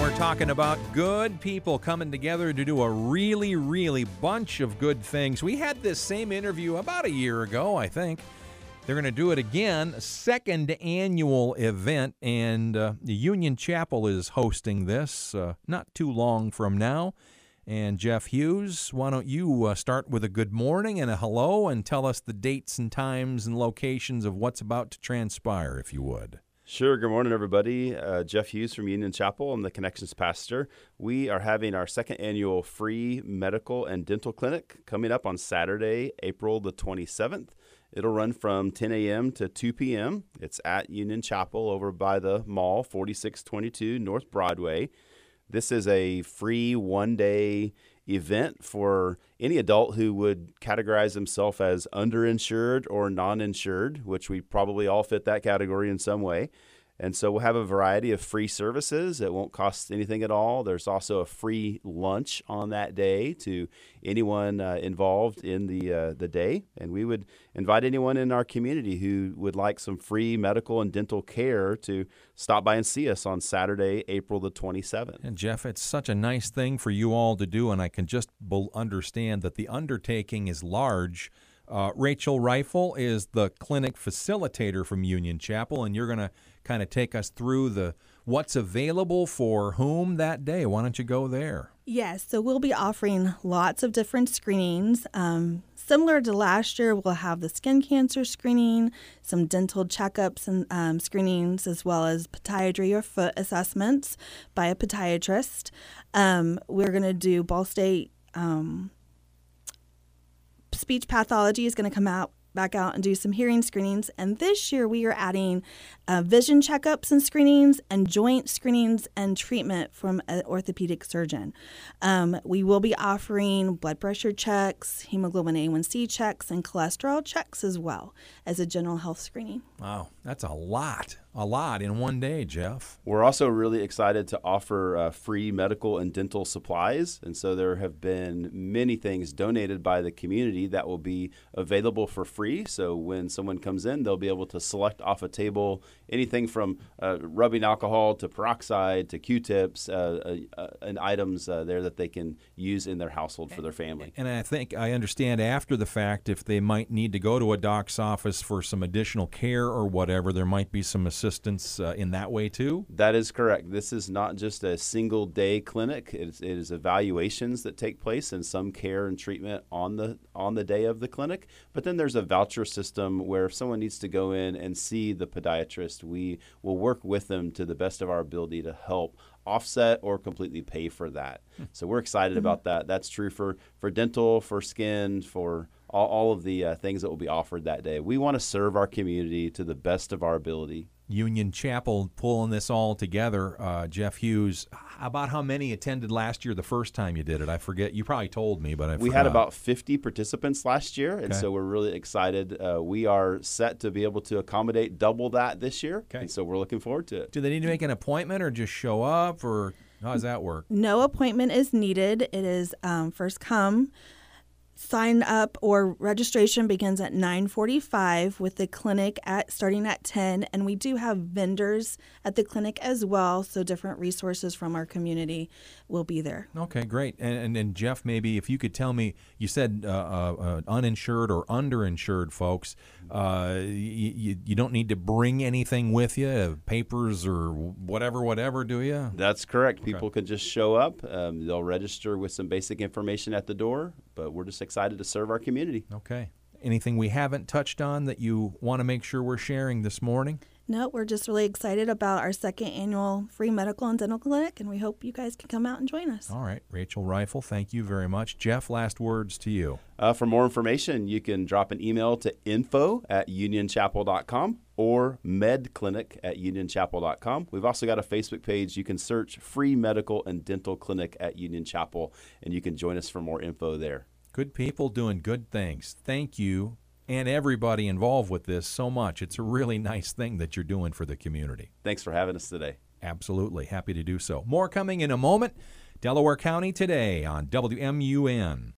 are talking about good people coming together to do a really bunch of good things. We had this same interview about a year ago, I think. They're going to do it again, a second annual event, and the Union Chapel is hosting this not too long from now. And Jeff Hughes, why don't you start with a good morning and a hello and tell us the dates and times and locations of what's about to transpire, if you would. Sure. Good morning, everybody. Jeff Hughes from Union Chapel. I'm the Connections Pastor. We are having our second annual free medical and dental clinic coming up on Saturday, April the 27th. It'll run from 10 a.m. to 2 p.m. It's at Union Chapel over by the mall, 4622 North Broadway. This is a free one-day event for any adult who would categorize himself as underinsured or non-insured, which we probably all fit that category in some way. And so we'll have a variety of free services. It won't cost anything at all. There's also a free lunch on that day to anyone involved in the day. And we would invite anyone in our community who would like some free medical and dental care to stop by and see us on Saturday, April the 27th. And Jeff, it's such a nice thing for you all to do, and I can just understand that the undertaking is large. Rachel Rifle is the clinic facilitator from Union Chapel, and you're going to kind of take us through what's available for whom that day. Why don't you go there? Yes, so we'll be offering lots of different screenings. Similar to last year, we'll have the skin cancer screening, some dental checkups and screenings, as well as podiatry or foot assessments by a podiatrist. We're going to do Ball State speech pathology is going to come back out and do some hearing screenings. And this year we are adding vision checkups and screenings and joint screenings and treatment from an orthopedic surgeon. We will be offering blood pressure checks, hemoglobin A1C checks, and cholesterol checks as well as a general health screening. Wow, that's a lot in one day, Jeff. We're also really excited to offer free medical and dental supplies. And so there have been many things donated by the community that will be available for free. So when someone comes in, they'll be able to select off a table anything from rubbing alcohol to peroxide to Q-tips and items there that they can use in their household for their family. And I think I understand after the fact, if they might need to go to a doc's office for some additional care or whatever, there might be some assistance in that way too? That is correct. This is not just a single day clinic. It is evaluations that take place and some care and treatment on the day of the clinic. But then there's a voucher system where if someone needs to go in and see the podiatrist, we will work with them to the best of our ability to help offset or completely pay for that. So we're excited about that. That's true for dental, for skin, for all of the things that will be offered that day. We want to serve our community to the best of our ability. Union Chapel pulling this all together. Jeff Hughes, about how many attended last year the first time you did it? I forget. You probably told me, but I forgot. We had about 50 participants last year, and so we're really excited. We are set to be able to accommodate double that this year, and so we're looking forward to it. Do they need to make an appointment or just show up, or how does that work? No appointment is needed. It is first come. Sign up or registration begins at 9:45 with the clinic starting at 10, and we do have vendors at the clinic as well, so different resources from our community will be there. Okay, great. And Jeff, maybe if you could tell me, you said uninsured or underinsured folks, you don't need to bring anything with you, papers or whatever, do you? That's correct. People can just show up. They'll register with some basic information at the door, but we're just excited to serve our community. Okay. Anything we haven't touched on that you want to make sure we're sharing this morning? No, we're just really excited about our second annual free medical and dental clinic, and we hope you guys can come out and join us. All right. Rachel Rifle, thank you very much. Jeff, last words to you. For more information, you can drop an email to info@unionchapel.com or medclinic@unionchapel.com. We've also got a Facebook page. You can search Free Medical and Dental Clinic at Union Chapel, and you can join us for more info there. Good people doing good things. Thank you and everybody involved with this so much. It's a really nice thing that you're doing for the community. Thanks for having us today. Absolutely. Happy to do so. More coming in a moment. Delaware County Today on WMUN.